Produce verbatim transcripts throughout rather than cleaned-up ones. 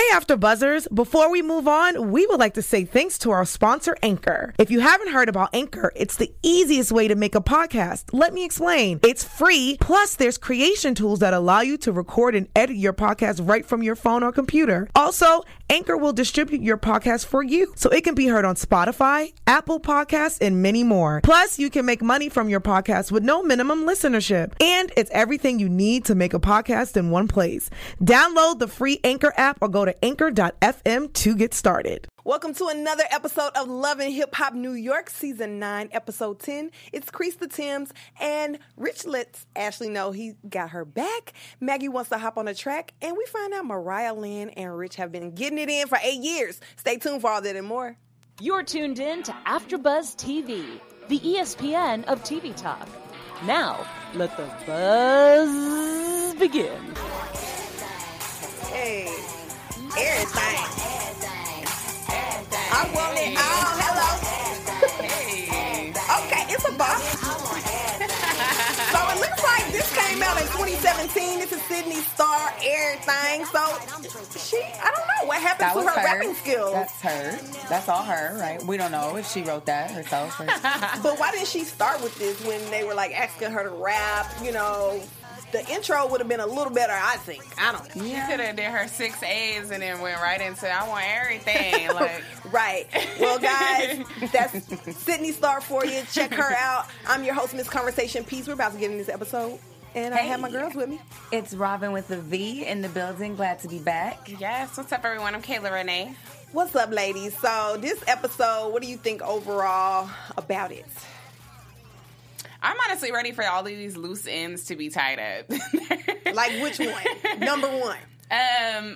Hey, After Buzzers. Before we move on, we would like to say thanks to our sponsor, Anchor. If you haven't heard about Anchor, it's the easiest way to make a podcast. Let me explain. It's free, plus there's creation tools that allow you to record and edit your podcast right from your phone or computer. Also, Anchor will distribute your podcast for you, so it can be heard on Spotify, Apple Podcasts, and many more. Plus, you can make money from your podcast with no minimum listenership. And it's everything you need to make a podcast in one place. Download the free Anchor app or go to anchor dot f m to get started. Welcome to another episode of Love and Hip Hop New York, Season nine, Episode ten. It's Crease the Tims, and Rich lets Ashley know he got her back. Maggie wants to hop on the track, and we find out Mariah Lynn and Rich have been getting it in for eight years. Stay tuned for all that and more. You're tuned in to AfterBuzz T V, the E S P N of T V talk. Now, let the buzz begin. Hey, everything. I want it all. Hello. Hey. Okay, it's a box. So it looks like this came out in twenty seventeen. This is Sydney Star, everything. So she, I don't know what happened that to her, her rapping skills. That's her. That's all her, right? We don't know if she wrote that herself. Or... But why didn't she start with this when they were like asking her to rap? You know, the intro would have been a little better, I think. I don't know. Yeah. She could have did her six A's and then went right into I want everything. Like right. Well, guys, that's Sydney Star for you. Check her out. I'm your host, Miss Conversation Peace. We're about to get in this episode. And hey, I have my girls with me. It's Robin with the V in the building. Glad to be back. Yes. What's up, everyone? I'm Kayla Renee. What's up, ladies? So this episode, what do you think overall about it? I'm honestly ready for all of these loose ends to be tied up. Like which one? Number one. Um,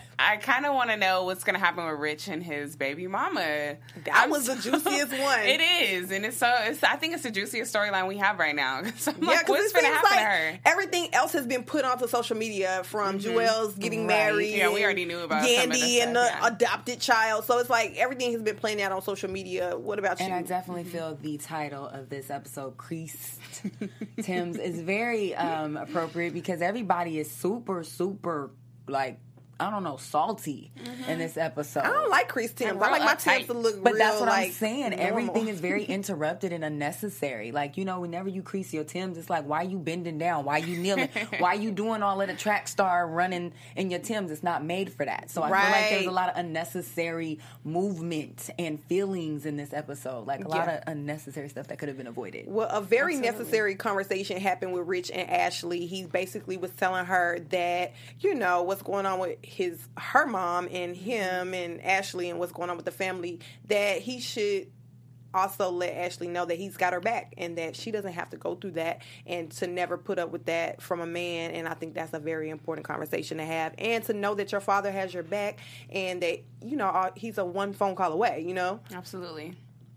I kind of want to know what's going to happen with Rich and his baby mama. That I'm was so, the juiciest one. It is, and it's so. It's, I think it's the juiciest storyline we have right now. So I'm yeah, like, because what's it going to seems happen like to her? everything else has been put onto social media, from mm-hmm. Jewel's getting right. married. Yeah, we already knew about Yandy and the yeah. adopted child. So it's like everything has been playing out on social media. What about and you? And I definitely feel the title of this episode, Creased Tims, is very um, appropriate because everybody is super, super, like, I don't know, salty mm-hmm. in this episode. I don't like crease Tims. I like my Tims to look but real, that's what like, I'm saying. normal. Everything is very interrupted and unnecessary. Like, you know, whenever you crease your Tims, it's like, why you bending down? Why you kneeling? Why you doing all of the track star running in your Tims? It's not made for that. So I right. feel like there's a lot of unnecessary movement and feelings in this episode. Like, a yeah. lot of unnecessary stuff that could have been avoided. Well, a very Absolutely. necessary conversation happened with Rich and Ashley. He basically was telling her that, you know, what's going on with his her mom and him and Ashley and what's going on with the family, that he should also let Ashley know that he's got her back and that she doesn't have to go through that and to never put up with that from a man. And I think that's a very important conversation to have, and to know that your father has your back and that, you know, he's a one phone call away, you know? Absolutely.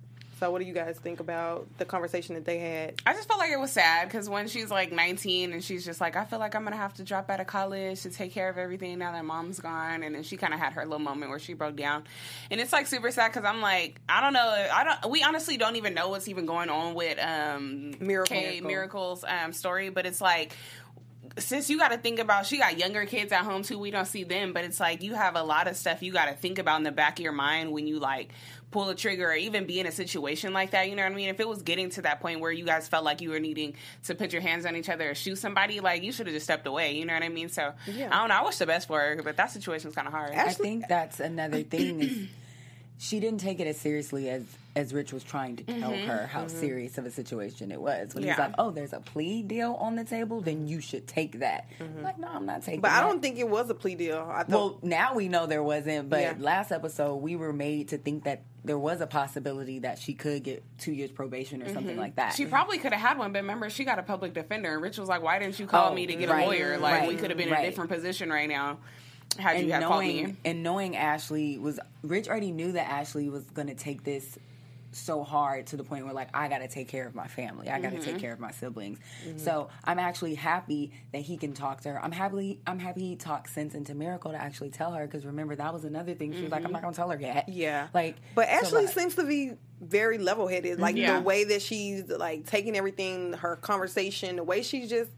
So what do you guys think about the conversation that they had? I just felt like it was sad because when she's like nineteen and she's just like, I feel like I'm going to have to drop out of college to take care of everything now that mom's gone. And then she kind of had her little moment where she broke down. And it's like super sad because I'm like, I don't know. I don't. We honestly don't even know what's even going on with um, Miracle. Kay Miracle's um, story. But it's like, since you got to think about, she got younger kids at home too. We don't see them, but it's like you have a lot of stuff you got to think about in the back of your mind when you like pull a trigger or even be in a situation like that. You know what I mean? If it was getting to that point where you guys felt like you were needing to put your hands on each other or shoot somebody, like you should have just stepped away. You know what I mean? So yeah. I don't know. I wish the best for her, but that situation's kind of hard. I think that's another thing is she didn't take it as seriously as as Rich was trying to tell mm-hmm, her how mm-hmm. serious of a situation it was. When yeah. he's like, oh, there's a plea deal on the table, then you should take that. Mm-hmm. Like, no, I'm not taking but that. But I don't think it was a plea deal. I thought, well, now we know there wasn't, but yeah. last episode we were made to think that there was a possibility that she could get two years probation or mm-hmm. something like that. She probably could have had one, but remember, she got a public defender, and Rich was like, why didn't you call oh, me to get right, a lawyer? Like, right, we could have been right. in a different position right now. Had and you have knowing, called me. And knowing Ashley was, Rich already knew that Ashley was going to take this so hard to the point where, like, I got to take care of my family. I got to mm-hmm. take care of my siblings. Mm-hmm. So I'm actually happy that he can talk to her. I'm happy I'm happy he talked sense into Miracle to actually tell her, because remember, that was another thing. She was mm-hmm. like, I'm not going to tell her yet. Yeah. Like, but Ashley so, seems to be very level-headed. Like, yeah. the way that she's, like, taking everything, her conversation, the way she's just...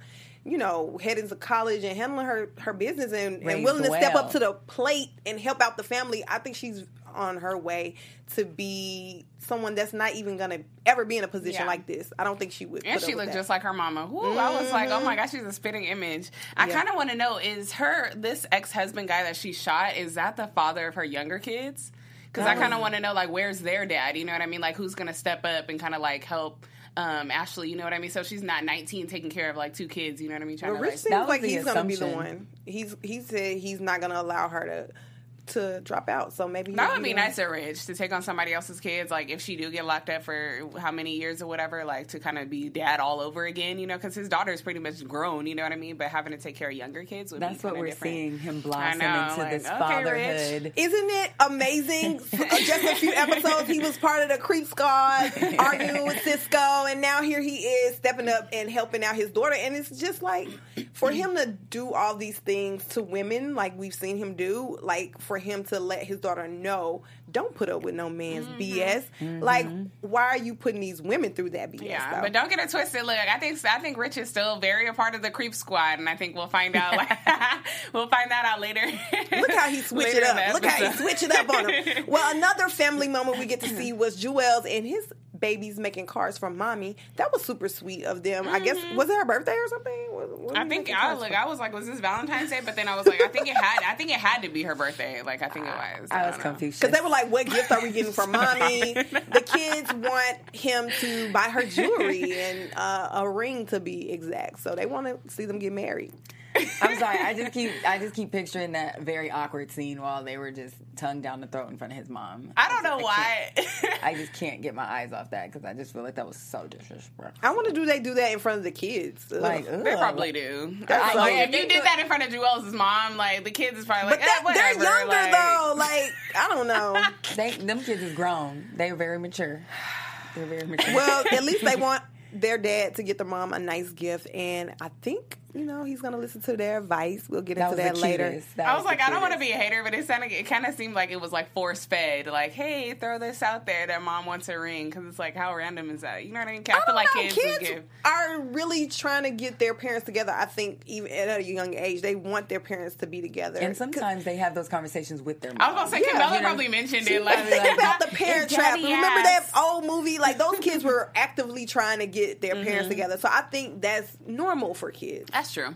you know, heading to college and handling her, her business and, and Raised willing to well. step up to the plate and help out the family, I think she's on her way to be someone that's not even going to ever be in a position Yeah. like this. I don't think she would. And put she up looked with that. just like her mama. Ooh, mm-hmm. I was like, oh my gosh, she's a spitting image. I Yeah. kind of want to know, is her, this ex-husband guy that she shot, is that the father of her younger kids? Because I kind of want to know, like, where's their dad? You know what I mean? Like, who's going to step up and kind of, like, help um, Ashley? You know what I mean? So she's not nineteen taking care of, like, two kids. You know what I mean? Trying Well, to, Rich like, seems That was like the he's going to be the assumption. one. He's He said he's not going to allow her to to drop out. So maybe that he'll would be the nice one. to Rich to take on somebody else's kids. Like, if she do get locked up for how many years or whatever, like, to kind of be dad all over again, you know, because his daughter's pretty much grown, you know what I mean? But having to take care of younger kids would That's be what kinda we're different. seeing him I blossom know, into like, this okay, fatherhood. Rich. Isn't it amazing? Just a few episodes, he was part of the Creep Squad, arguing with Cisco, and now here he is stepping up and helping out his daughter. And it's just like, for him to do all these things to women, like we've seen him do, like for him to let his daughter know, don't put up with no man's Mm-hmm. B S. Mm-hmm. Like, why are you putting these women through that B S? Yeah, though? but don't get it twisted. Look, I think I think Rich is still very a part of the Creep Squad, and I think we'll find out. we'll find that out later. Look how he switched Later it in the up. Look how he episode. switched it up on him. Well, another family moment we get to see was Jewel's and his babies making cards from mommy. That was super sweet of them. I guess, was it her birthday or something? What, what I were think they making I cards like for? I was like, was this Valentine's Day? But then I was like, I think it had. I think it had to be her birthday. Like I think it was. I was don't know. confused. Because they were like, what gift are we getting from mommy? The kids want him to buy her jewelry and uh, a ring, to be exact. So they want to see them get married. I'm sorry. I just keep I just keep picturing that very awkward scene while they were just tongue down the throat in front of his mom. I don't know I why. can't- I just can't get my eyes off that because I just feel like that was so disrespectful. I wonder, do they do that in front of the kids? Ugh. Like, They ugh, probably like- do. That's Like, so- if you did that in front of Jewel's mom, like the kids is probably like, but eh, that, they're whatever. younger, like, though. Like, I don't know. They them kids is grown. They're very mature. They're very mature. Well, at least they want their dad to get their mom a nice gift, and I think, you know, he's going to listen to their advice. We'll get that into was that the later. cutest. That I was the like, I don't want to cutest. be a hater, but it sounded, it kind of seemed like it was like force fed. Like, hey, throw this out there that mom wants a ring, because it's like, how random is that? You know what I mean? I, I feel don't like know. kids, Kids, would give. are really trying to get their parents together. I think even at a young age, they want their parents to be together. And sometimes they have those conversations with their mom. I was about to say, Yeah, Camilla you know, probably mentioned She- it. Like, think like, about the Parent It's Trap. daddy Remember ass. that old movie? Like, those kids were actively trying to get their Mm-hmm. parents together. So I think that's normal for kids. That's true.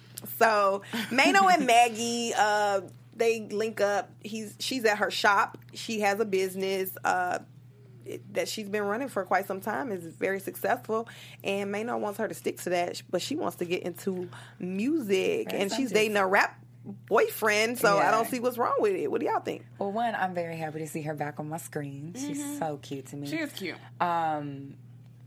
So Mano and Maggie, uh, they link up. He's she's at her shop. She has a business uh, it, that she's been running for quite some time. Is very successful, and Mano wants her to stick to that, but she wants to get into music, Right, and sounds she's good. dating a rap boyfriend. So I Yeah. don't see what's wrong with it. What do y'all think? Well, one, I'm very happy to see her back on my screen. She's so cute to me. She is cute. Um,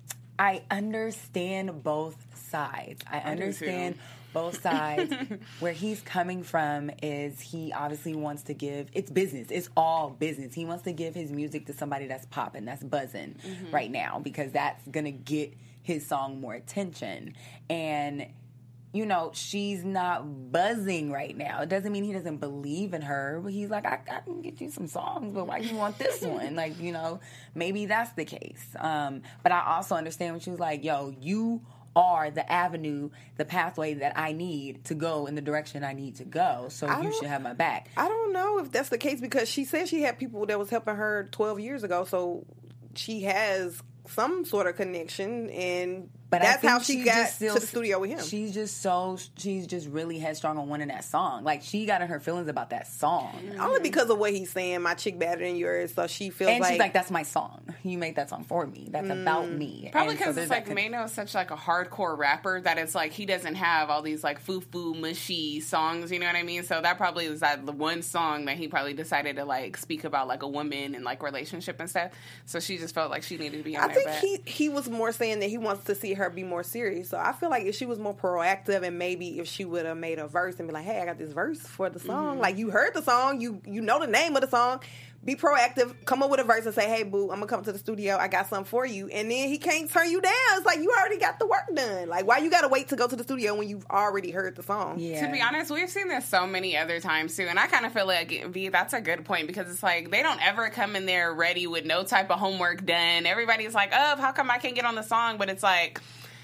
I understand both sides. I, do too. understand both sides. Where he's coming from is he obviously wants to give, it's business. It's all business. He wants to give his music to somebody that's popping, that's buzzing Mm-hmm. right now, because that's going to get his song more attention. And you know, she's not buzzing right now. It doesn't mean he doesn't believe in her, but he's like, I, I can get you some songs, but why do you want this one? Like, you know, maybe that's the case. Um, but I also understand when she was like, yo, you are the avenue, the pathway that I need to go in the direction I need to go, so I you don't- should have my back. I don't know if that's the case, because she said she had people that was helping her twelve years ago. So she has some sort of connection, and But I that's think how she she's got just still- to the studio with him. She's just so, she's just really headstrong on wanting that song. Like, she got in her feelings about that song. Only because of what he's saying, my chick better than yours, so she feels And like, she's like, that's my song. You made that song for me. That's about me. Probably And so because there's it's that like Mano is such like a hardcore rapper that it's like he doesn't have all these like foo-foo mushy songs, you know what I mean? So that probably was that the one song that he probably decided to like speak about like a woman and like relationship and stuff. So she just felt like she needed to be on I there. think but- he he was more saying that he wants to see her be more serious. So I feel like if she was more proactive, and maybe if she would have made a verse and be like, "Hey, I got this verse for the song." Mm-hmm. Like, you heard the song, you you know the name of the song. Be proactive, come up with a verse and say, "Hey, boo, I'm gonna come to the studio. I got something for you." And then he can't turn you down. It's like, you already got the work done. Like, why you gotta wait to go to the studio when you've already heard the song? Yeah. To be honest, we've seen this so many other times too, and I kind of feel like V, that's a good point, because it's like they don't ever come in there ready with no type of homework done. Everybody's like, "Oh, how come I can't get on the song?" But it's like,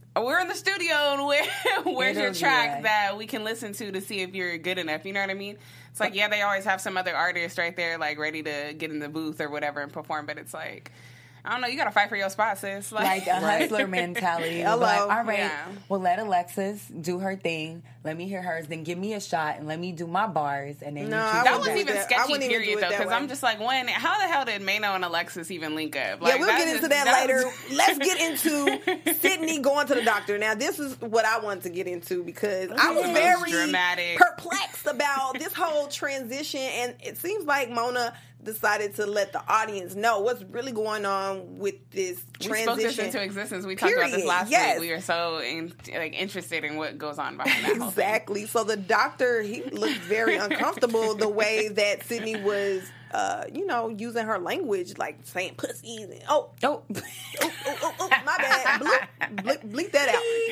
we're in the studio, and where, where's It'll your be track right. that we can listen to to see if you're good enough? You know what I mean? It's like, yeah, they always have some other artist right there, like, ready to get in the booth or whatever and perform, but it's like, I don't know, you gotta fight for your spot, sis. Like a hustler mentality. Hello. Like, all right, Yeah. well, let Alexis do her thing. Let me hear hers. Then give me a shot and let me do my bars. And then No, you I choose That wouldn't was do that. even that. I sketchy, wouldn't even do period, it though, that because way. I'm just like, when, how the hell did Mano and Alexis even link up? Like, yeah, we'll that's get into just- that that's- later. Let's get into Sydney going to the doctor. Now, this is what I wanted to get into because I was Most very dramatic. perplexed about this whole transition, and it seems like Mona decided to let the audience know what's really going on with this We transition. spoke this into existence. We talked about this Period. last Yes. week. We were so in, like interested in what goes on behind that whole thing. Exactly. So the doctor, he looked very uncomfortable the way that Sydney was, uh, you know, using her language, like saying pussies and oh, Oh, oh, oh, oh, oh, my bad. Bleep, bleep, bleep that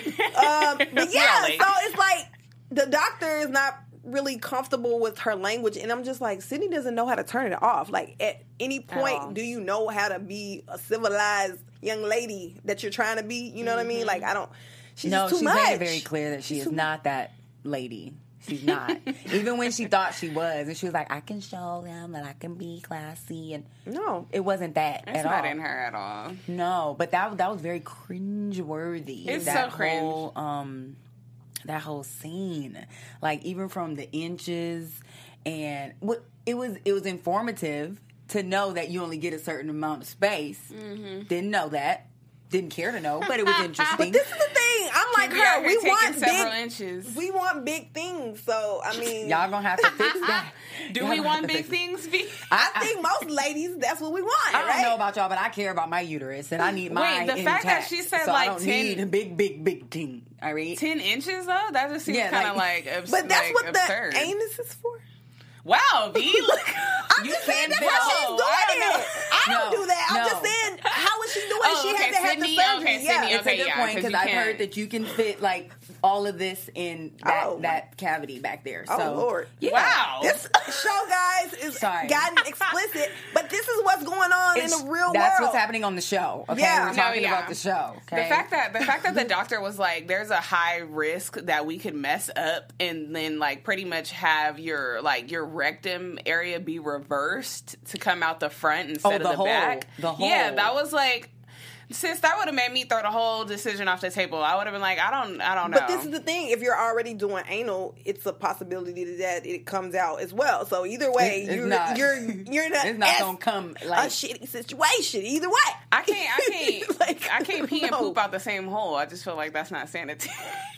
out. Um, but yeah, late. so it's like the doctor is not really comfortable with her language, and I'm just like, Sydney doesn't know how to turn it off. Like, at any all. point, do you know how to be a civilized young lady that you're trying to be? You know what I mean? Like, I don't. She's no, just too she's much. made it very clear that she is not that lady. She's not. Even when she thought she was, and she was like, I can show them that I can be classy, and No. it wasn't that It's at not all. in her at all. No, but that that was very cringe-worthy. It's that so cringe. Whole, um, that whole scene, like even from the inches, and what it was, it was informative to know that you only get a certain amount of space. Mm-hmm. Didn't know that. Didn't care to know, but it was interesting. But this is the thing. I'm like Be out her. here We taking want several big. inches. We want big things. So I mean, Y'all gonna have to fix that. Do Y'all we gonna want have to big fix it. things? Be- I think most ladies, that's what we want. I don't right? know about y'all, but I care about my uterus, and I need mine the fact that intact, she said, so like, I don't ten need a big, big, big thing. All right. Ten inches though? That just seems Yeah, kind of like- like, abs- But that's like, what absurd. the anus is for. Wow, V, look. I'm You just saying can't that's how know. she's doing I don't it. know. I don't No, do that. I'm no. just saying, how is she doing it? Oh, She okay, had to have Sydney, the surgery. okay, yeah. Sydney, It's okay, a good yeah, point 'cause because you I've can't- heard that you can fit like all of this in that, Oh, that cavity back there. Oh, So, Lord. yeah. Wow. This show, guys, is Sorry. gotten explicit, but this is what's going on It's- in the real that's world. what's happening on the show. Okay, Yeah. we're No, talking yeah. about the show. Okay? The fact that the fact that the doctor was like, there's a high risk that we could mess up and then like pretty much have your like your rectum area be reversed to come out the front instead Oh, of the the hole. back. The hole. Yeah, that was like, sis, that would have made me throw the whole decision off the table. I would have been like, I don't, I don't know. But this is the thing: if you're already doing anal, it's a possibility that it comes out as well. So either way, It's- it's you're, not. you're you're not. It's not as gonna come a like shitty situation. Either way, I can't, I can't, Like, I can't pee and no. poop out the same hole. I just feel like that's not sanitary.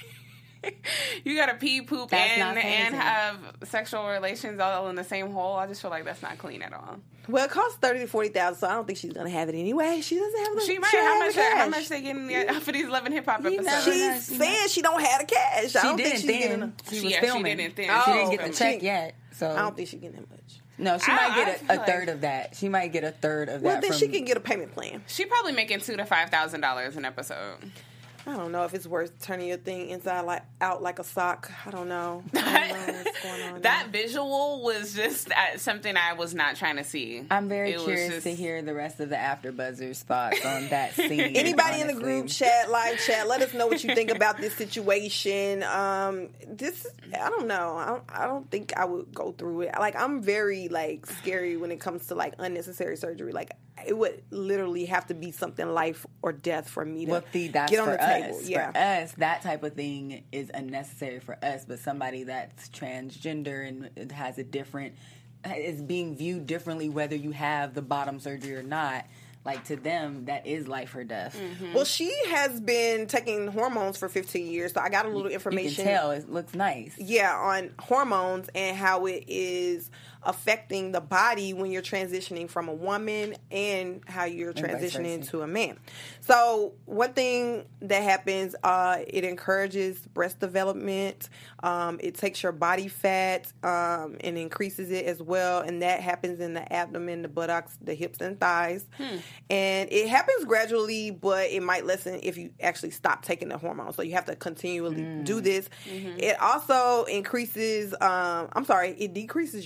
You gotta pee, poop, That's and not and sanitary. have sexual relations all in the same hole. I just feel like that's not clean at all. Well, it costs thirty to forty thousand, so I don't think she's gonna have it anyway. She doesn't have the. She might. don't How have much? the How cash. much they getting off of these Love and Hip Hop You episodes? never She's know. She saying she don't have the cash. I she don't think didn't she's getting. then. A, She She- was yeah, she filming. didn't then. She Oh, didn't get the okay. check yet. So I don't think she's getting that much. no, she I- might I get feel a, a like- third of that. She might get a third of Well, that. then from, she can get a payment plan. She probably making two to five thousand dollars an episode. I don't know if it's worth turning your thing inside like out like a sock. I don't know. I don't know what's going on. That visual was just uh, something I was not trying to see. I'm very It was curious just- to hear the rest of the AfterBuzzers thoughts on that scene. Anybody in the honestly. group chat, live chat, let us know what you think about this situation. Um, this, I don't know. I don't, I don't think I would go through it. Like, I'm very like scary when it comes to like unnecessary surgery. Like, it would literally have to be something life or death for me to Well, see, that's get on for the table. us. Yeah. For us, that type of thing is unnecessary for us. But somebody that's transgender and it has a different, is being viewed differently, whether you have the bottom surgery or not. Like, to them, that is life or death. Well, she has been taking hormones for fifteen years, so I got a little You information. can tell it looks nice. Yeah, on hormones and how it is affecting the body when you're transitioning from a woman and how you're vice transitioning versa. to a man. So one thing that happens, uh, it encourages breast development. Um, it takes your body fat um, and increases it as well, and that happens in the abdomen, the buttocks, the hips, and thighs. And it happens gradually, but it might lessen if you actually stop taking the hormones. So you have to continually do this. It also increases. Um, I'm sorry, it decreases your body hair.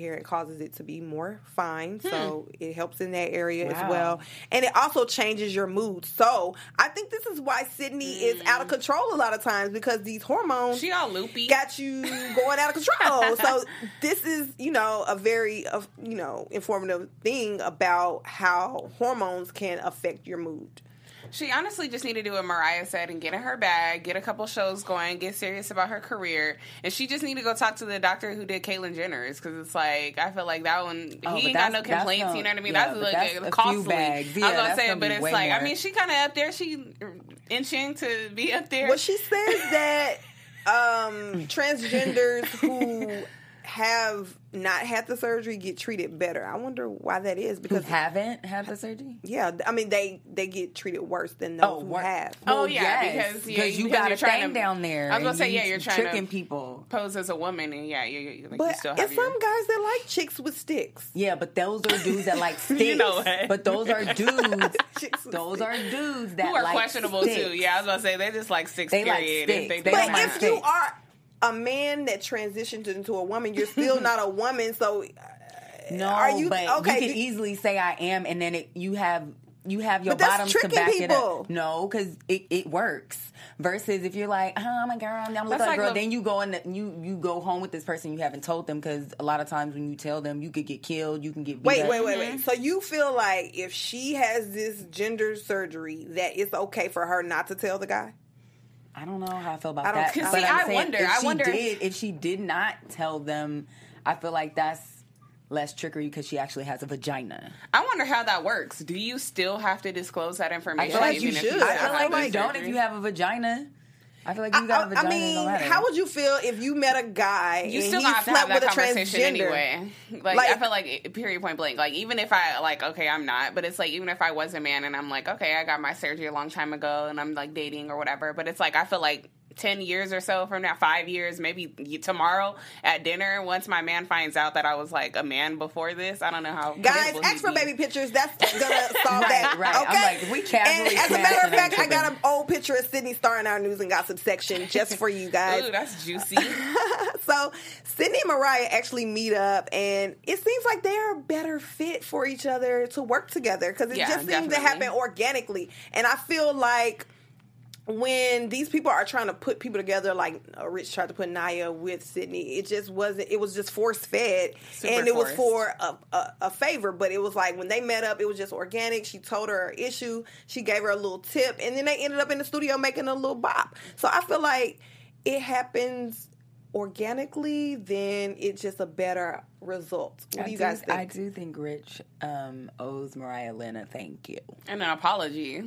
hair, it causes it to be more fine. Hmm. So it helps in that area wow. as well. And it also changes your mood. So I think this is why Sydney mm. is out of control a lot of times, because these hormones she all loopy. got you going out of control. So this is, you know, a very, uh, you know, informative thing about how hormones can affect your mood. She honestly just needed to do what Mariah said and get in her bag, get a couple shows going, get serious about her career. And she just needed to go talk to the doctor who did Caitlyn Jenner's, because it's like, I feel like that one, oh, he ain't got no complaints, no, you know what I mean? Yeah, that's a little that's bit costly. Bags. Yeah, I was going to say, but it's like, more. I mean, she kind of up there. She inching to be up there. Well, she says that um, transgenders who have not had the surgery get treated better. I wonder why that is. Because who haven't had the surgery? Yeah, I mean they they get treated worse than those oh, who wor- have. Oh yeah, yes, because yeah, you because got you're a thing to, down there. I was gonna say yeah, you're trying tricking to people pose as a woman, and yeah, you, you, like, but you still have it's your... some guys that like chicks with sticks. Yeah, but those are dudes that like sticks. You know what? But those are dudes. those are dudes that who are like questionable sticks. too. Yeah, I was gonna say they just like sticks. They like period. sticks. They, They But don't like if sticks. you are a man that transitioned into a woman, you're still not a woman. So uh, no, are you but okay? you can easily say I am, and then it, you have you have your But that's bottoms to tricking back people. it up. No, because it, it works. Versus if you're like, oh, I'm a girl, I'm a That's little like girl, the- then you go and you you go home with this person you haven't told them, because a lot of times when you tell them, you could get killed, you can get beat Wait, up. wait, wait, wait. So you feel like if she has this gender surgery, that it's okay for her not to tell the guy? I don't know how I feel about I don't- that. 'cause But see, I'm I saying wonder, If I she wonder- did, if she did not tell them, I feel like that's less trickery because she actually has a vagina. I wonder how that works. Do you still have to disclose that information? I feel like even you if should. you I I feel feel like like you you don't if you have a vagina. I feel like you got a vagina. I mean, no matter. how would you feel if you met a guy You and still he have to slept have that with a conversation transgender? anyway. Like, Like- I feel like, period, point blank. Like, even if I, like, okay, I'm not, but it's like, even if I was a man and I'm like, okay, I got my surgery a long time ago and I'm, like, dating or whatever, but it's like, I feel like ten years or so from now, five years, maybe tomorrow at dinner, once my man finds out that I was, like, a man before this, I don't know how. Guys, will ask he for be. baby pictures. That's gonna solve Right, that. right. I'm Okay. like, we casually And as a smashed matter of it fact, and I got an tripping. old picture of Sydney Star in our news and gossip section just for you guys. Ooh, that's juicy. So Sydney and Mariah actually meet up, and it seems like they're a better fit for each other to work together, because it Yeah, just seems to definitely. happen organically. And I feel like when these people are trying to put people together, like uh, Rich tried to put Naya with Sydney, it just wasn't. It was just force fed, Super and it was forced. for a, a, a favor. But it was like when they met up, it was just organic. She told her her issue, she gave her a little tip, and then they ended up in the studio making a little bop. So I feel like it happens organically, then it's just a better result. What I do you do- guys think? I do think Rich um, owes Mariah Lynn a thank you. And an apology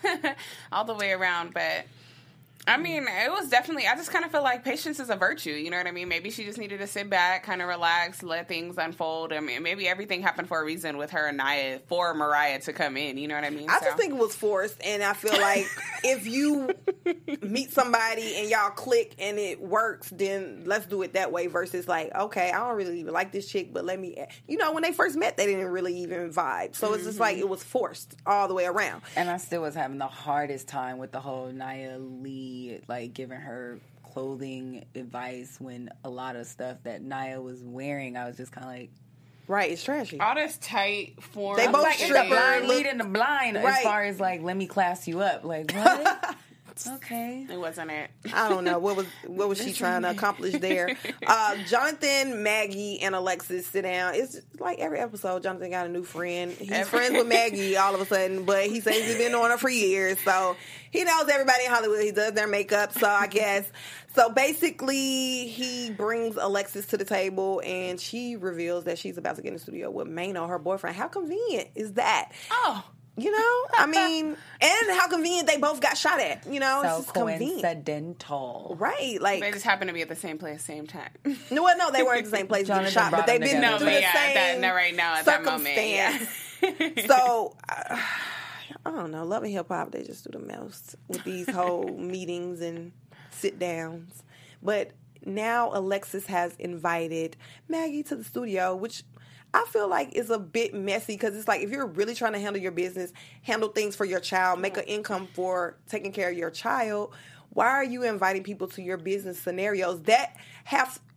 all the way around. But I mean, it was definitely, I just kind of feel like patience is a virtue. You know what I mean? Maybe she just needed to sit back, kind of relax, let things unfold. I mean, maybe everything happened for a reason with her and Naya for Mariah to come in. You know what I mean? I So- just think it was forced, and I feel like if you meet somebody and y'all click and it works, then let's do it that way versus like, okay, I don't really even like this chick, but let me, you know, when they first met, they didn't really even vibe. So it's just like it was forced all the way around. And I still was having the hardest time with the whole Nia Lee, like giving her clothing advice when a lot of stuff that Nia was wearing, I was just kind of like, Right, it's trashy. all this tight form. They both like, it's the stripper, blind look- leading the blind Right. as far as like, let me class you up. Like, what? Okay. It wasn't it. I don't know what was what was she trying to accomplish there. Uh, Jonathan, Maggie, and Alexis sit down. It's like every episode, Jonathan got a new friend. He's Every- friends with Maggie all of a sudden, but he says he's been on her for years, so he knows everybody in Hollywood. He does their makeup, so I guess. So basically, he brings Alexis to the table, and she reveals that she's about to get in the studio with Mano, her boyfriend. How convenient is that? Oh. You know, I mean, and how convenient they both got shot at. You know, it's So just convenient. coincidental. Right, like They just happened to be at the same place, same time. no, well, no, they weren't at the same place getting Jonathan shot, but brought they've them been together. through No, the but yeah, same that- no, right now, at that moment, yeah. circumstance. So, uh, I don't know. Love and Hip Hop, they just do the most with these whole meetings and sit downs. But now Alexis has invited Maggie to the studio, which I feel like is a bit messy because it's like if you're really trying to handle your business, handle things for your child, make an income for taking care of your child, why are you inviting people to your business scenarios that have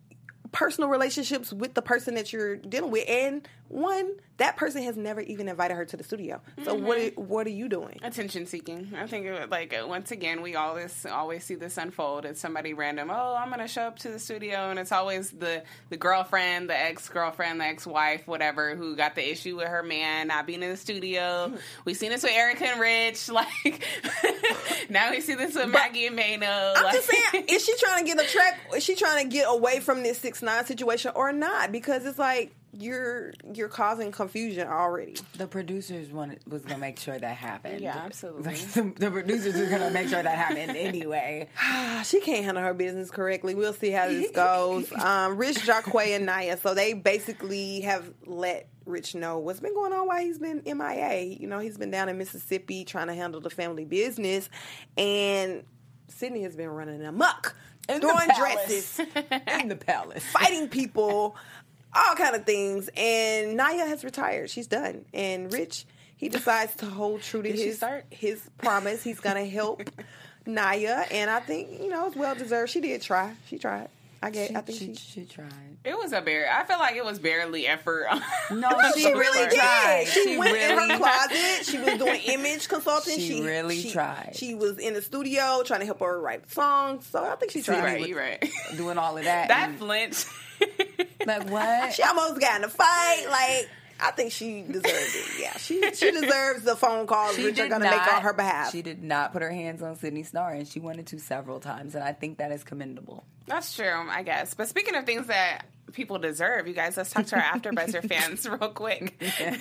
personal relationships with the person that you're dealing with. And one, that person has never even invited her to the studio. So mm-hmm. what are, what are you doing? Attention seeking. I think it, like once again we always always see this unfold. It's somebody random. Oh, I'm gonna show up to the studio, and it's always the the girlfriend, the ex girlfriend, the ex wife, whatever, who got the issue with her man not being in the studio. We've seen this with Erica and Rich. Like now we see this with but Maggie and Mano. I'm like, just saying, is she trying to get a track? Is she trying to get away from this six nine situation or not? Because it's like you're you're causing confusion already. The producers wanted was gonna make sure that happened. Yeah, absolutely. the, the producers are gonna make sure that happened anyway. She can't handle her business correctly. We'll see how this goes. um, Rich, Jacquay, and Naya. So they basically have let Rich know what's been going on while he's been M I A. You know, he's been down in Mississippi trying to handle the family business, and Sydney has been running amok, in throwing the dresses in the palace, fighting people, all kind of things. And Naya has retired; she's done. And Rich, he decides to hold true to Did she his start? his promise. He's going to help Naya, and I think you know it's well deserved. She did try; she tried. I get. She, I think she, she. she tried. It was a bare. I feel like it was barely effort. No, She she really tried. did. She, She went really in her closet. She was doing image consulting. She really tried. She was in the studio trying to help her write songs. So I think she tried. You're right. You're right. doing all of that. That and, flinch. like what? She almost got in a fight. Like I think she deserved it. Yeah, she she deserves the phone calls She Rich are did going to not- make on her behalf. She did not put her hands on Sydney Star, and she wanted to several times, and I think that is commendable. That's true, I guess. But speaking of things that people deserve, you guys, let's talk to our AfterBuzzer fans real quick.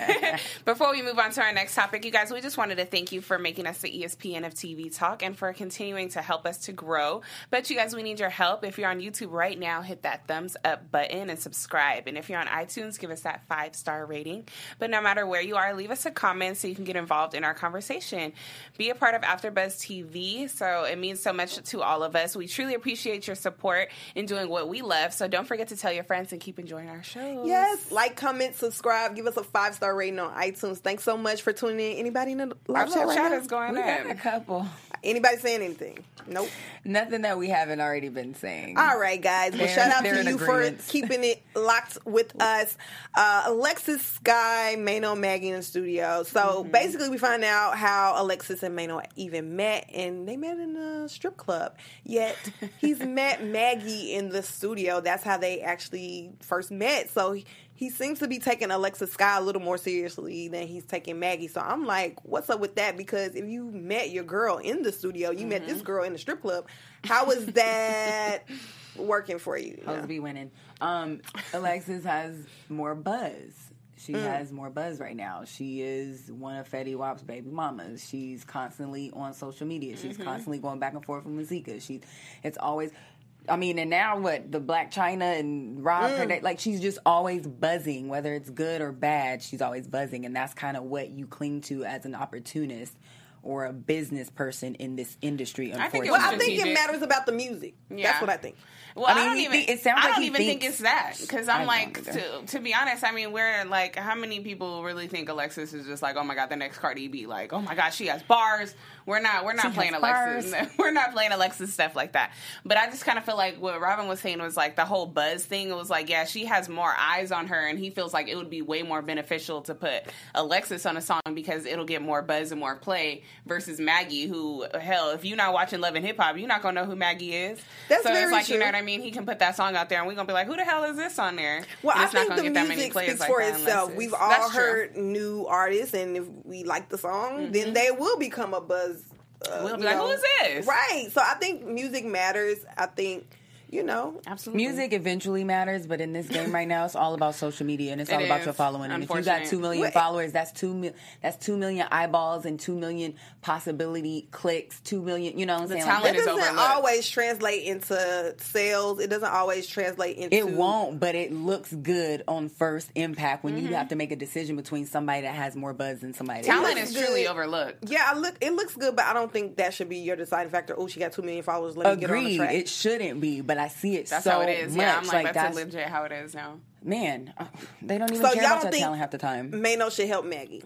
Before we move on to our next topic, you guys, we just wanted to thank you for making us the E S P N of T V Talk and for continuing to help us to grow. But you guys, we need your help. If you're on YouTube right now, hit that thumbs up button and subscribe. And if you're on iTunes, give us that five-star rating. But no matter where you are, leave us a comment so you can get involved in our conversation. Be a part of AfterBuzz T V. So it means so much to all of us. We truly appreciate your support in doing what we love. So don't forget to tell your friends and keep enjoying our shows. Yes, like, comment, subscribe, give us a five star rating on iTunes. Thanks so much for tuning in. Anybody in the live Our chat little right chat now? is going We got a in. couple. Anybody saying anything? Nope. Nothing that we haven't already been saying. All right, guys. Well, They're- shout out they're to in you agreement. for keeping it locked with us. Uh, Alexis, Sky, Mano, Maggie in the studio. So Mm-hmm. basically, we find out how Alexis and Mano even met, and they met in a strip club. Yet he's met Maggie in the studio. That's how they actually first met. So he, he seems to be taking Alexis Sky a little more seriously than he's taking Maggie. So I'm like, what's up with that? Because if you met your girl in the studio, you mm-hmm. met this girl in the strip club. How is that working for you? Supposed to be winning. Um, Alexis has more buzz. She mm. has more buzz right now. She is one of Fetty Wap's baby mamas. She's constantly on social media. She's mm-hmm. constantly going back and forth with Mazika. She's it's always. I mean, and now what? The Black China and Rob, mm. her, like she's just always buzzing, whether it's good or bad. She's always buzzing, and that's kind of what you cling to as an opportunist or a business person in this industry. Unfortunately, well, I think it matters about the music. Yeah. That's what I think. Well, I I, mean, don't he even. thi- it sounds I like don't he even think thinks- it's that because I'm I like, don't either. to, to be honest, I mean, we're like, how many people really think Alexis is just like, oh my god, the next Cardi B? Like, oh my god, she has bars. We're not. We're not She playing has Alexis. bars. We're not playing Alexis stuff like that. But I just kind of feel like what Robin was saying was like the whole buzz thing. It was like, yeah, she has more eyes on her, and he feels like it would be way more beneficial to put Alexis on a song because it'll get more buzz and more play versus Maggie, who hell, if you're not watching Love and Hip Hop, you're not gonna know who Maggie is. That's so very it's like, true. you know what I mean? He can put that song out there, and we're gonna be like, who the hell is this on there? Well, and I it's not think gonna the get that many music players speaks like for that unless itself. it's- We've all That's true. heard new artists, and if we like the song, Mm-hmm. then they will become a buzz. Uh, We'll be you like, know. who is this? Right. So I think music matters. I think, you know. Absolutely. Music eventually matters, but in this game right now, it's all about social media and it's It all about is, your following. And if you got unfortunate. two million Wait. followers, that's two mil- that's two million eyeballs and two million possibility clicks. Two million, you know what I'm The saying? talent It is doesn't overlooked. always translate into sales. It doesn't always translate into. It won't, but it looks good on first impact when Mm-hmm. you have to make a decision between somebody that has more buzz than somebody. that Talent looks is good. truly overlooked. Yeah, I look. It looks good, but I don't think that should be your deciding factor. Oh, she got two million followers. Let me get her on the Agreed. track. It shouldn't be, but I see it That's so how it is. much. Yeah, I'm like, that's, that's legit how it is now. man, uh, they don't even So care y'all about don't your think talent half the time. Mano should help Maggie.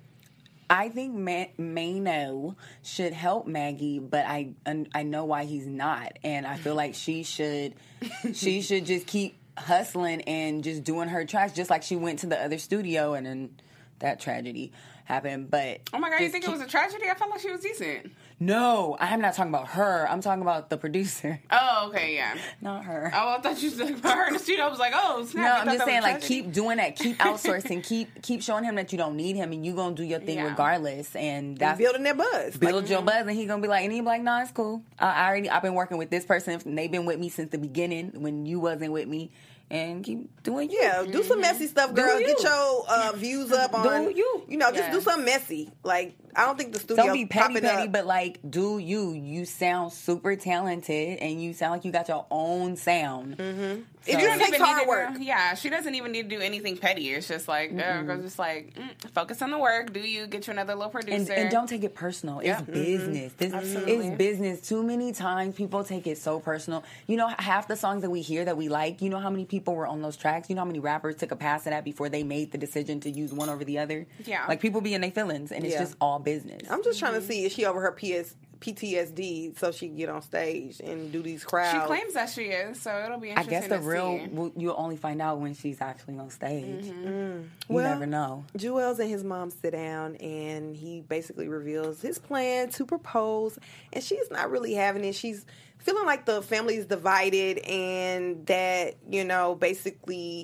I think Ma- Mano should help Maggie, but I un- I know why he's not, and I feel like she should she should just keep hustling and just doing her tracks, just like she went to the other studio and then that tragedy happened. But oh my God, you think keep... it was a tragedy? I felt like she was decent. No, I'm not talking about her. I'm talking about the producer. Oh, okay, yeah. Not her. Oh, I thought you was talking about her in the studio. I was like, oh, snap. No, I'm just saying, like, keep doing that. Keep outsourcing. keep keep showing him that you don't need him and you going to do your thing yeah. regardless. And that's... And building that buzz. Build like, your mm-hmm. buzz. And he going to be like, and he be like, nah, it's cool. I, I already, I've been working with this person. And they've been with me since the beginning when you wasn't with me. And keep doing you. Yeah, do some messy stuff, girl. You. Get your uh, views up on... Do you. You know, just yes. do something messy. Like, I don't think the studio... Don't be petty, petty, up. but, like, do you. You sound super talented, and you sound like you got your own sound. Mm-hmm. So. It just takes hard work. Do, yeah, she doesn't even need to do anything petty. It's just like, mm-hmm. uh, just like, mm, focus on the work. Do you get you another little producer? And, and don't take it personal. It's yeah. business. Mm-hmm. This it's business. Too many times people take it so personal. You know, half the songs that we hear that we like, you know how many people were on those tracks? You know how many rappers took a pass at that before they made the decision to use one over the other? Yeah. Like, people be in their feelings, and it's yeah. just all business. I'm just trying to see, is she over her P S, P T S D so she can get on stage and do these crowds? She claims that she is, so it'll be interesting I guess the to real, see. Well, you'll only find out when she's actually on stage. Mm-hmm. Mm. You well, never know. Juelz and his mom sit down, and he basically reveals his plan to propose, and she's not really having it. She's feeling like the family is divided, and that, you know, basically...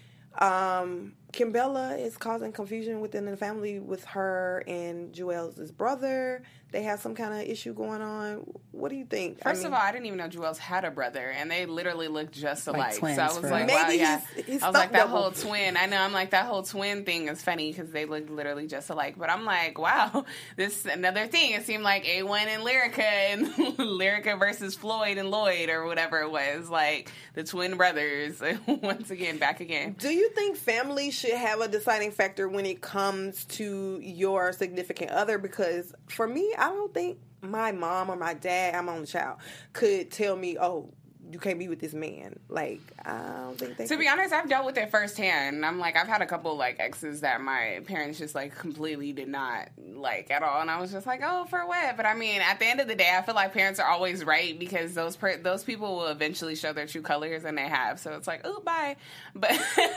Um, Kimbella is causing confusion within the family with her and Juelz's brother. They have some kind of issue going on. What do you think? First I mean, of all, I didn't even know Juelz had a brother, and they literally look just alike. Like twins, so I was for like, maybe wow, yeah. he's, he's I was like, that double. whole twin. I know. I'm like, that whole twin thing is funny because they look literally just alike. But I'm like, wow, this another thing. It seemed like A one and Lyrica and Lyrica versus Floyd and Lloyd or whatever it was. Like the twin brothers once again, back again. Do you think family should have a deciding factor when it comes to your significant other? Because for me, I don't think my mom or my dad, I'm only child, could tell me, oh, you can't be with this man. Like, I don't think they To be honest, I've dealt with it firsthand. I'm like, I've had a couple, like, exes that my parents just, like, completely did not like at all. And I was just like, oh, for what? But, I mean, at the end of the day, I feel like parents are always right because those per- those people will eventually show their true colors, and they have. So it's like, oh, bye. But,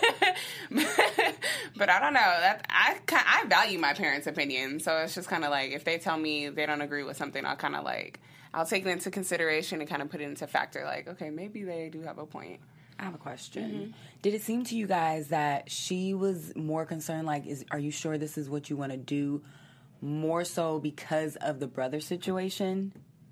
but I don't know. That I, I value my parents' opinion. So it's just kind of like, if they tell me they don't agree with something, I'll kind of, like... I'll take it into consideration and kind of put it into factor, like, okay, maybe they do have a point. I have a question. Mm-hmm. Did it seem to you guys that she was more concerned, like, is are you sure this is what you want to do, more so because of the brother situation,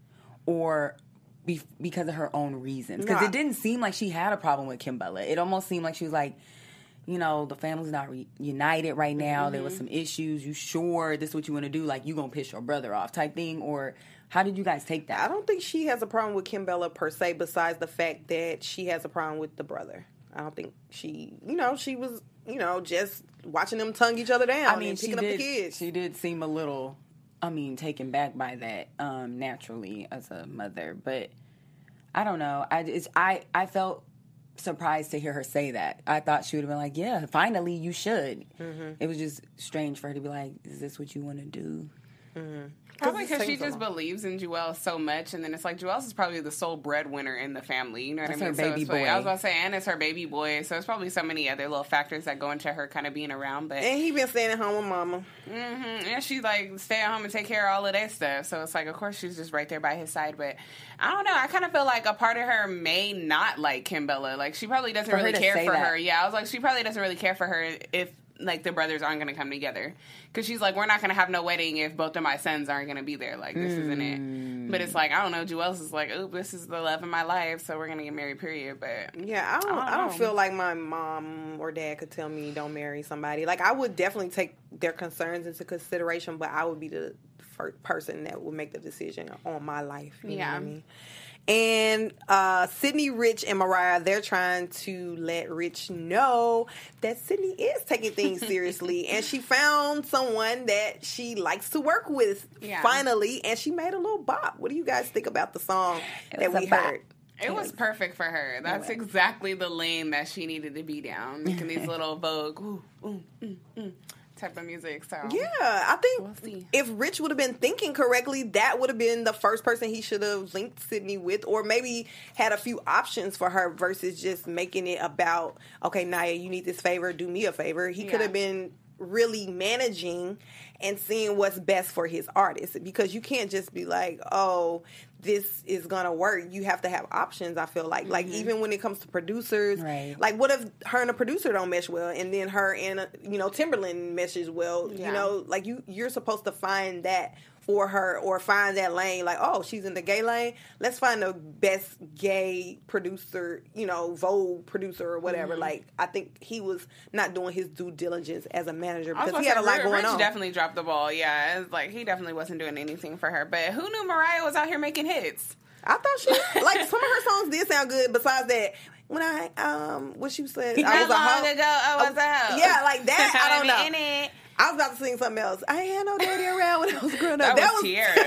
or be- because of her own reasons? Because No. it didn't seem like she had a problem with Kimbella. It almost seemed like she was like, you know, the family's not re- united right now. Mm-hmm. There was some issues. You sure this is what you want to do? Like, you going to piss your brother off type thing? Or how did you guys take that? I don't think she has a problem with Kimbella per se, besides the fact that she has a problem with the brother. I don't think she, you know, she was, you know, just watching them tongue each other down I mean, and she picking did, up the kids. She did seem a little, I mean, taken back by that um, naturally as a mother. But I don't know. I, it's, I, I felt surprised to hear her say that. I thought she would have been like, yeah, finally you should. Mm-hmm. It was just strange for her to be like, is this what you want to do? Mm-hmm. Probably because she just believes in Juelz so much, and then it's like Juelz is probably the sole breadwinner in the family. You know what That's I mean? her baby so it's boy. Like, I was about to say, and it's her baby boy. So it's probably so many other little factors that go into her kind of being around. But And he been staying at home with mama. Mm-hmm. And she like stay at home and take care of all of that stuff. So it's like, of course, she's just right there by his side. But I don't know. I kind of feel like a part of her may not like Kimbella. Like she probably doesn't For her really to care say for that. her. Yeah, I was like, she probably doesn't really care for her if like the brothers aren't going to come together, because she's like, we're not going to have no wedding if both of my sons aren't going to be there. Like this mm. isn't it. But it's like, I don't know. Juelz is like, oh, this is the love of my life, so we're going to get married. Period. But yeah, I don't. I don't, I don't feel like my mom or dad could tell me don't marry somebody. Like I would definitely take their concerns into consideration, but I would be the first person that would make the decision on my life. You yeah. know what I mean? And uh, Sydney, Rich, and Mariah, they're trying to let Rich know that Sydney is taking things seriously. And she found someone that she likes to work with, yeah. finally. And she made a little bop. What do you guys think about the song It that was we a bop. heard? It was perfect for her. That's exactly the lane that she needed to be down, making these little Vogue ooh, ooh, mm, mm, type of music. So yeah, I think we'll if Rich would have been thinking correctly, that would have been the first person he should have linked Sydney with, or maybe had a few options for her versus just making it about, okay, Naya, you need this favor, do me a favor. He yeah. could have been really managing and seeing what's best for his artist, because you can't just be like, oh, this is gonna work. You have to have options. I feel like, mm-hmm. like even when it comes to producers, right. like what if her and a producer don't mesh well, and then her and a, you know Timberland meshes well? Yeah. You know, like you you're supposed to find that for her, or find that lane. Like, oh, she's in the gay lane. Let's find the best gay producer, you know, Vogue producer or whatever. Mm-hmm. Like, I think he was not doing his due diligence as a manager, because he had a lot going Rich on. Definitely dropped the ball. Yeah, it's like he definitely wasn't doing anything for her. But who knew Mariah was out here making hits? I thought she like some of her songs did sound good. Besides that, when I um, what she said, I was a hoe. Ago, I was a hoe. Yeah, like that. I don't know. In it. I was about to sing something else. I ain't had no daddy around when I was growing That, up. that was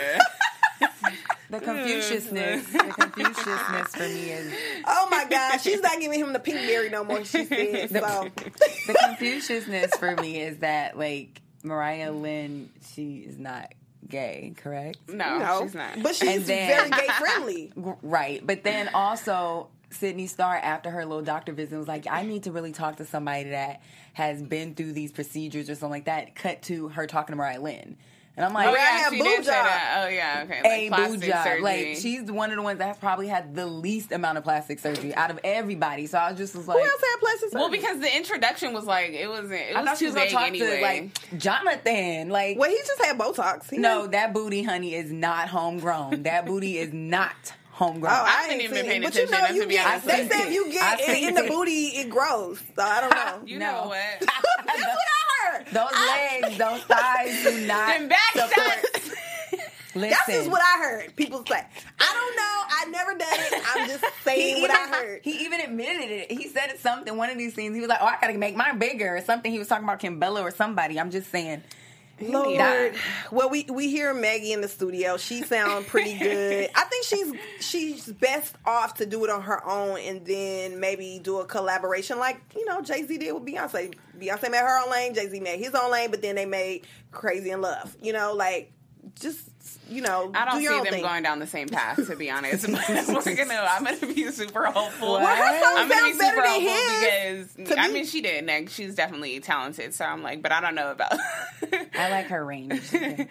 Tiara. The Confuciousness, the Confuciousness for me is. Oh my God, she's not giving him the pink berry no more. She said so. The Confuciousness for me is that like Mariah Lynn, she is not gay, correct? No, no, she's not. But she's then, very gay friendly, right? But then also, Sydney Starr, after her little doctor visit, was like, I need to really talk to somebody that has been through these procedures or something like that. Cut to her talking to Mariah Lynn. And I'm like, oh, yeah, have she boob did job. say that. Oh, yeah, okay. Like a boob job. surgery. Like, she's one of the ones that has probably had the least amount of plastic surgery out of everybody. So I was just was like, who else had plastic surgery? Well, because the introduction was like, it wasn't, it was I thought too she was going to talk anyway. to, like, Jonathan. Like, well, he just had Botox. He no, had... that booty, honey, is not homegrown. That booty is not homegrown. Oh, I, I haven't even been paying but attention. You know, you to be get, honest, they said if you get in, in the booty, it grows. So I don't know. You No. know what? That's what I heard. Those I... legs, those thighs do not Them back support. Listen. That's just what I heard. People say. I don't know. I never done it. I'm just saying He what even, I heard. He even admitted it. He said it something. One of these scenes, he was like, "Oh, I gotta make mine bigger," or something. He was talking about Kimbella or somebody. I'm just saying. Lord. Well, we we hear Maggie in the studio. She sounds pretty good. I think she's she's best off to do it on her own, and then maybe do a collaboration like, you know, Jay-Z did with Beyonce. Beyonce made her own lane, Jay-Z made his own lane, but then they made Crazy in Love. You know, like, just, you know, I don't do your see own them thing. going down the same path, to be honest. We're gonna, I'm going to be super hopeful. Well, her song I'm going to be sounds better super than hopeful his, because, I mean, she did. Like, she's definitely talented. So I'm like, but I don't know about... I like her range.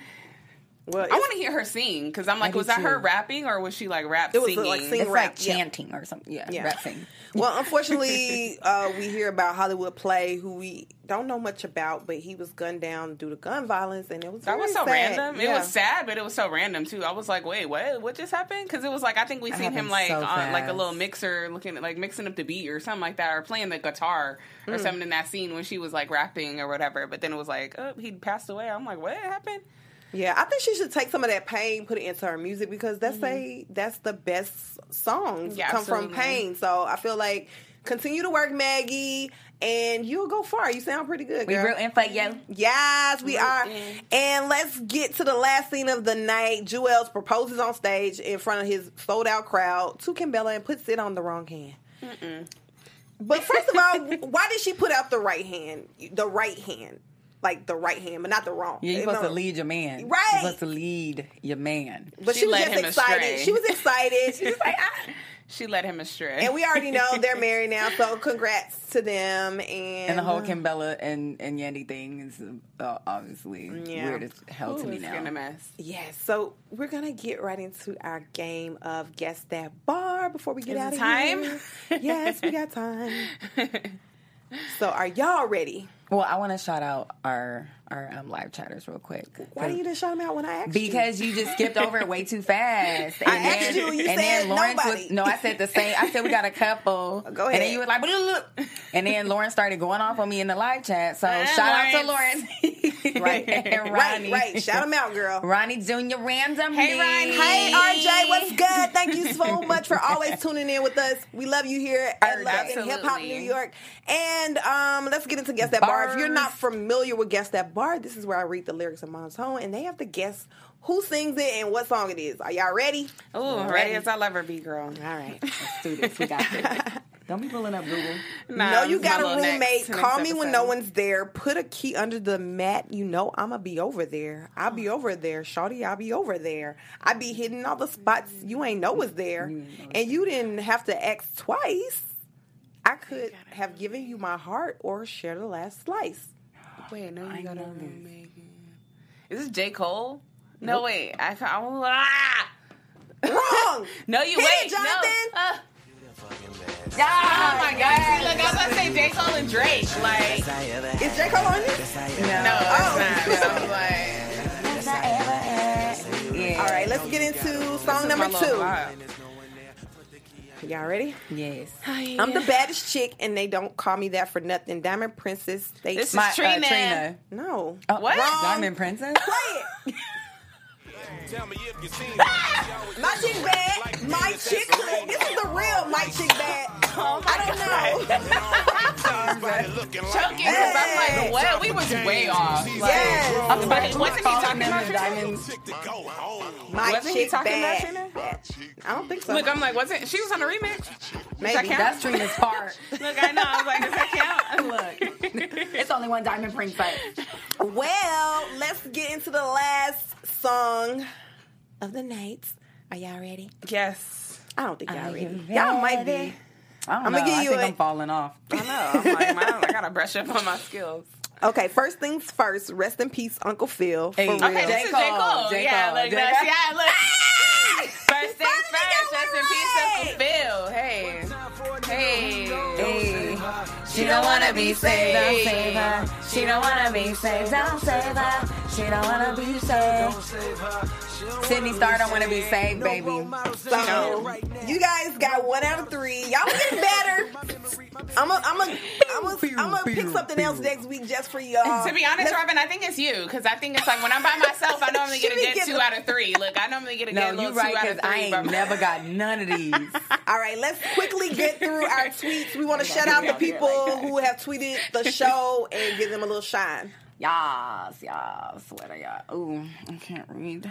Well, I want to hear her sing, because I'm like, was that too. her rapping, or was she like rap It was, singing? like, sing- It's rap, like yeah. chanting or something. Yeah, Yeah. rap singing. Well, unfortunately, uh, we hear about Hollywood Play, who we don't know much about, but he was gunned down due to gun violence, and it was That very was so sad. random. It Yeah. was sad, but it was so random too. I was like, "Wait, what? What just happened?" Because it was like I think we That seen him happened like so on like a fast. little mixer, looking at like mixing up the beat or something like that, or playing the guitar or Mm. something in that scene when she was like rapping or whatever. But then it was like, oh, he passed away. I'm like, what happened? Yeah, I think she should take some of that pain, put it into her music, because that's a that's the best songs Yeah, come from absolutely. pain. So I feel like continue to work, Maggie, and you'll go far. You sound pretty good, We girl. real info, yo. Yes, we are. in. And let's get to the last scene of the night. Jewels proposes on stage in front of his sold out crowd to Kimbella and puts it on the wrong hand. Mm-mm. But first of all, why did she put out the right hand? The right hand. Like the right hand, but not the wrong. Yeah, you're You supposed know? to lead your man. Right. You're supposed to lead your man. But She she, was led just him excited. astray. She was excited. She was like, ah. She led him astray. And we already know they're married now, so congrats to them. And, And the whole Kimbella and, and Yandy thing is uh, obviously Yeah. weird as hell Ooh, to me it's now. getting a mess. yes, so we're gonna get right into our game of Guess That Bar before we get Is out it of time? here. Yes, we got time. So are y'all ready? Well, I want to shout out our our um, live chatters real quick. Why do you just shout them out when I asked you? Because you just skipped over it way too fast. And I asked you, you and said then Lawrence nobody. was no, I said the same. I said we got a couple. Go And ahead. then you were like, look, and then Lawrence started going off on me in the live chat. So Ah, shout out to Lawrence. Right. And right, Ronnie. right. Shout them out, girl. Ronnie Junior randomly. Hey, Ronnie. Hey, R J, what's good? Thank you so much for always tuning in with us. We love you here at Love in Hip Hop New York. And um, let's get into Guess That Bar. If you're not familiar with Guess That Bar, this is where I read the lyrics of Mom's Home, and they have to guess who sings it and what song it is. Are y'all ready? Ooh, ready? ready as I'll ever be, girl. All right. Let's do this. We got this. Don't be pulling up Google. Nah, no, you got a roommate. Next, Call next me episode. when no one's there. Put a key under the mat. You know I'm going to be over there. I'll be over there. Shawty, I'll be over there. I be hitting all the spots you ain't know was there. And you didn't have to ask twice. I could have given you my heart or share the last slice. Wait, no, you got a roommate. Is this J. Cole? No, nope. wait. I can't. Ah! Wrong. No, you Hit wait. it, Jonathan. No. Uh, oh my God! See, look, I was about to say J. Cole and Drake. Like, is J. Cole on this? No, no oh. it's not. I was like, yeah. All right, let's get into song number two. Y'all ready? Yes. I'm the baddest chick, and they don't call me that for nothing. Diamond Princess. They this my, is Trina. Uh, Trina. No. Uh, what? Wrong. Diamond Princess? Play it. My chick bad. My chick. This is the real my chick bad. Oh I don't know. Choking because I'm like, well, we was way off. Like, yes. But wasn't he talking about diamonds? My wasn't chick he talking bad. about Trina? I don't think so. Look, I'm like, wasn't she was on the remix? Maybe. Does that count? That's Trina's part. Look, I know. I was like, does that count? Look, it's only one Diamond Princess. Well, let's get into the last song of the night. Are y'all ready? Yes. I don't think y'all Are ready. you Y'all might ready? be. I don't I'm know. gonna give I you think a- I'm falling off. I know. I'm like, man, I gotta brush up on my skills. Okay, first things first. Rest in peace, Uncle Phil. For Hey. real. Okay, this J. is J. Cole, Cole. J. Yeah, Cole, look, J. that's, Cole. yeah, look. First things finally first, got rest in one peace, Uncle Phil. Hey. Hey. Hey. She don't wanna be saved. Don't save her. She don't wanna be saved. Don't save her. She don't wanna be saved. Sydney Star don't wanna be saved, baby. So, you guys got one out of three. Y'all getting better. I'm gonna I'm a, I'm a, I'm gonna pick something else next week just for y'all. To be honest, Let's- Robin, I think it's you because I think it's like when I'm by myself, I normally get a She be good getting- two out of three. Look, I normally get a No, good little you right, two out because of I three. ain't but- never got none of these. All right, let's quickly get through our tweets. We want to shout out the people who have tweeted the show and give them a little shine. Yas, yas, what are y'all? Ooh, I can't read.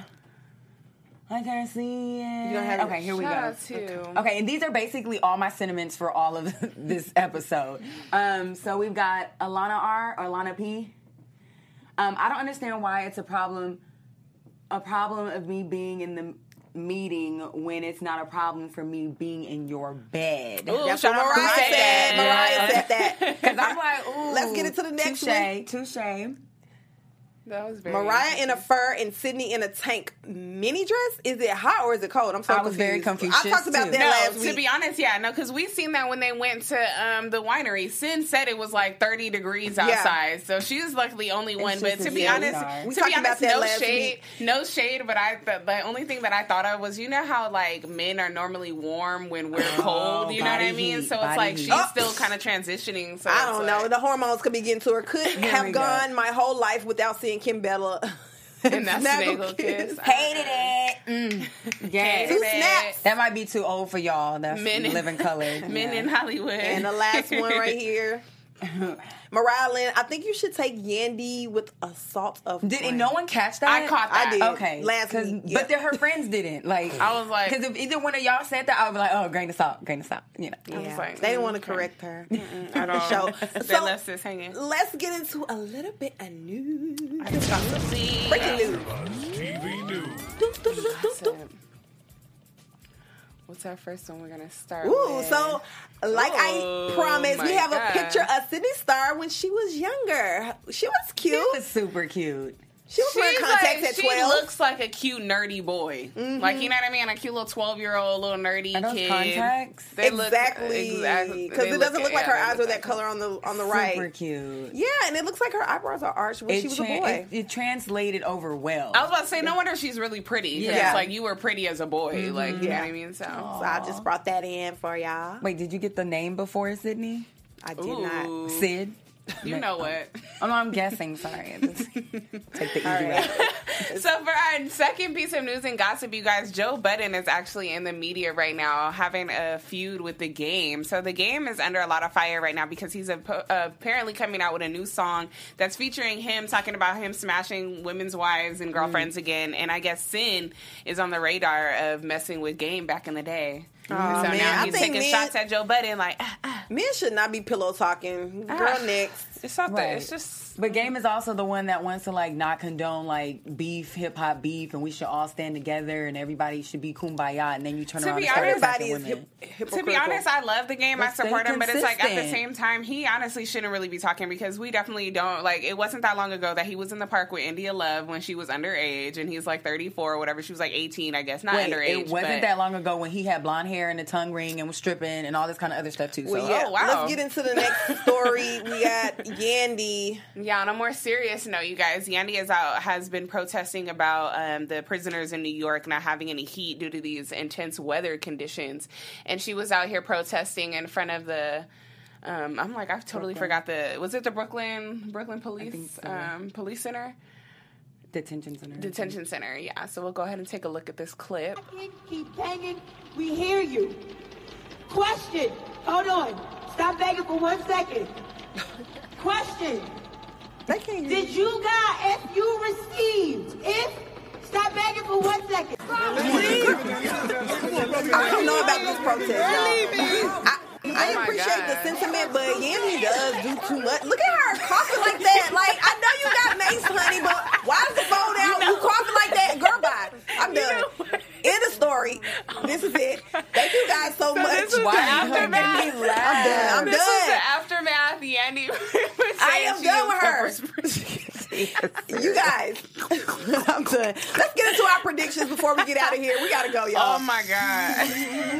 I can't see it. You don't have okay, here we Shout go. out to- Okay, and these are basically all my sentiments for all of this episode. Um, so we've got Alana R or Alana P. Um, I don't understand why it's a problem, a problem of me being in the meeting when it's not a problem for me being in your bed. Ooh, That's shout what out Mariah Mariah. said. Mariah Yeah. said that. Because I'm like, ooh. Let's get into the next touche, touche. That was very Mariah in a fur and Sydney in a tank mini dress. Is it hot or is it cold? I'm so I was confused. very confused I talked about too. that No, last to week. be honest, yeah, no, because we seen that when they went to um, the winery. Sin said it was like thirty degrees outside, so she was like the only one. But just to a be zero honest, star. We to talked be about honest, that no last shade, week. no shade. But I, the, the only thing that I thought of was, you know how like men are normally warm when we're cold. You know what I body mean? heat, So it's body like heat. she's Oh. still kind of transitioning. So I it's don't like, know. The hormones could be getting to her. Could we have go. gone my whole life without seeing Kim Bella. And that's Snaggle Snaggle kiss. kiss. Hated it. Mm. Yes. Two snaps. That might be too old for y'all. That's Men in- living color. Men Yeah. in Hollywood. And the last one right here. Mariah Lynn, I think you should take Yandy with a salt of Did grain. no one catch that? I caught that. I did. Okay, Last 'Cause- week, yeah. but then her friends didn't. Like I was like- because if either one of y'all said that, I would be like, oh, grain of salt, grain of salt. You know. I was Yeah. like, They didn't mm, want to okay. correct her. I don't. So- they so- left this hanging. Let's get into a little bit of news. I just got to see. Breaking news. Do, do, do, do, do. What's our first one we're gonna start Ooh, with? so like Oh, I promised, we my have a God. picture of Sydney Star when she was younger. She was cute. It was super cute. She was wearing She's contacts like, at she twelve. looks like a cute nerdy boy. Like, you know what I mean? A cute little twelve year old little nerdy Are those kid. contacts? They look- exactly, exactly. because They it doesn't look like yeah, her they eyes look are that like- color on the on the Super right. cute. Yeah, and it looks like her eyebrows are arched when she was a tran- boy. It, it translated over well. I was about to say, no wonder she's really pretty. 'Cause Yeah. It's like you were pretty as a boy. Like, you know Yeah. what I mean? So. So I just brought that in for y'all. Wait, did you get the name before Sydney? I did Ooh. not. Sid. You know what? Oh, no, I'm guessing. Sorry. Just take the easy right. way. So for our second piece of news and gossip, you guys, Joe Budden is actually in the media right now having a feud with The Game. So The Game is under a lot of fire right now because he's a, uh, apparently coming out with a new song that's featuring him talking about him smashing women's wives and girlfriends mm. again. And I guess Sin is on the radar of messing with Game back in the day. Oh, so man. now I he's think taking men, shots at Joe Budden like, ah, ah. Men should not be pillow talking. Girl, Ah. next. It's something. Right. It's just... But Game is also the one that wants to like not condone like beef, hip hop beef, and we should all stand together and everybody should be kumbaya. And then you turn To around be and start honest, attacking Everybody is women. hip- To hypocritical. be honest, I love The Game. But I support stay him, but it's like at the consistent. same time, he honestly shouldn't really be talking because we definitely don't like. It wasn't that long ago that he was in the park with India Love when she was underage, and he's like thirty-four or whatever. She was like eighteen, I guess, not Wait, underage. it wasn't but... that long ago when he had blonde hair and a tongue ring and was stripping and all this kind of other stuff too. So Well, yeah. Oh, wow. Let's get into the next story. We got Yandy. Yeah, on a more serious note, you guys, Yandy is out, has been protesting about um, the prisoners in New York not having any heat due to these intense weather conditions. And she was out here protesting in front of the, um, I'm like, I've totally Brooklyn. forgot the, was it the Brooklyn, Brooklyn Police, think so. um, Police Center? detention center. Detention Center, yeah. So we'll go ahead and take a look at this clip. Keep banging. We hear you. Question. Hold on. Stop begging for one second. Question. They can't hear Did you guys, if you received, if, stop begging for one second. I don't know about this protest, y'all. I, I Oh my appreciate God. the sentiment, but Yandy does do too much. Look at her coughing like that. Like, I know you got mace, honey, but why is the phone out? You, coughing like that? Girl, bye. I'm done. End of story. This is it. Thank you guys so, much. this is Why the are you making aftermath. me laugh? I'm done. I'm This done. was the aftermath. Yandy was I saying am she done was with her. pepper spray. You guys, I'm done. Let's get into our predictions before we get out of here. We gotta go, y'all. Oh my God.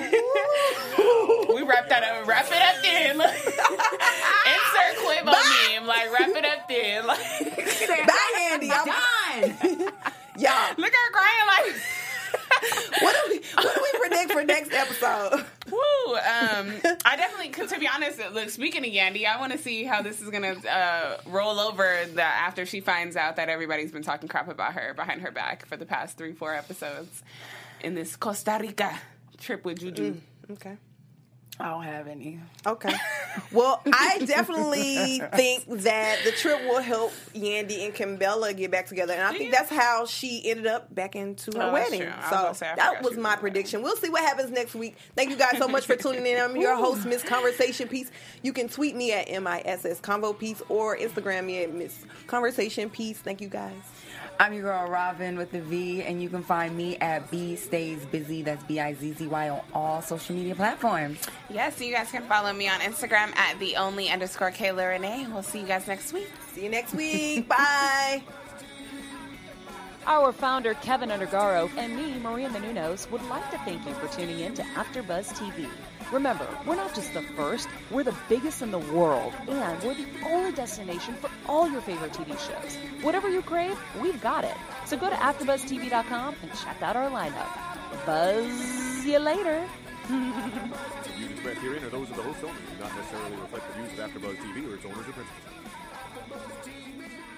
We wrap that up. Wrap it up then. Look. Insert clip on meme. Like, wrap it up then. Like, Bye, Andy. I'm Done. y'all. look at her crying like... What do we what do we predict for next episode? Woo! Um, I definitely, cause to be honest, look. Speaking of Yandy, I want to see how this is gonna uh, roll over the after she finds out that everybody's been talking crap about her behind her back for the past three, four episodes in this Costa Rica trip with Juju. Mm, okay. I don't have any. Okay. Well, I definitely think that the trip will help Yandy and Kimbella get back together. And I think that's how she ended up back into her Oh, that's wedding. true. I was So gonna say, I that forgot was she was my in the prediction. We'll see what happens next week. Thank you guys so much for tuning in. I'm your host, Miss Conversation Piece. You can tweet me at M I S S Convo Piece or Instagram me at Miss Conversation Piece. Thank you guys. I'm your girl Robin with the V, and you can find me at B Stays Busy. That's B I Z Z Y on all social media platforms. Yes, so you guys can follow me on Instagram at the only underscore Kayla Renee. We'll see you guys next week. See you next week. Bye. Our founder, Kevin Undergaro, and me, Maria Menounos, would like to thank you for tuning in to AfterBuzz T V. Remember, we're not just the first, we're the biggest in the world, and we're the only destination for all your favorite T V shows. Whatever you crave, we've got it. So go to after buzz T V dot com and check out our lineup. Buzz you later. The views expressed herein are those of the host only, do not necessarily reflect the views of AfterBuzz T V or its owners or principals.